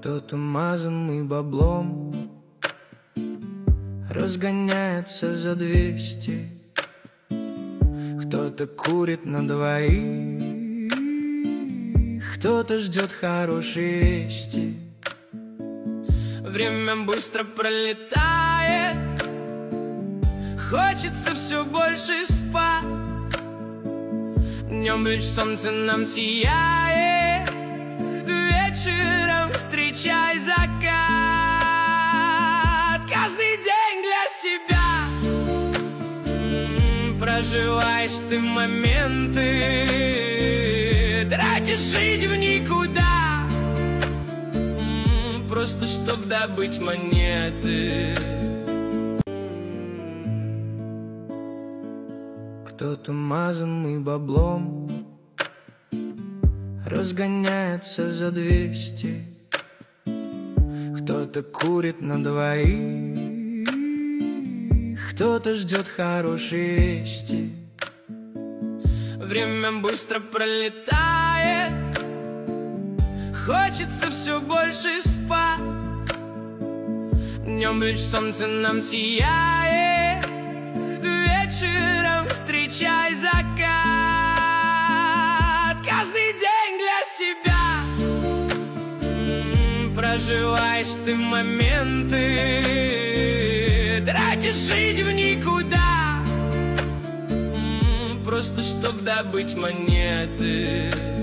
Кто-то мазанный баблом разгоняется за 200, кто-то курит на двоих, кто-то ждет хорошие вести. Время быстро пролетает, хочется все больше спать. Днем лишь солнце нам сияет, вечером встречай закат. Каждый день для себя проживаешь ты моменты, тратишь жить в никуда, просто чтоб добыть монеты. Кто-то мазанный баблом разгоняется за 200, кто-то курит на двоих, кто-то ждет хорошие вести. Время быстро пролетает, хочется все больше спать. Днем лишь солнце нам сияет, вечером встречай закат. Каждый день для себя проживаешь ты моменты, тратишь жить в никуда, просто чтоб добыть монеты.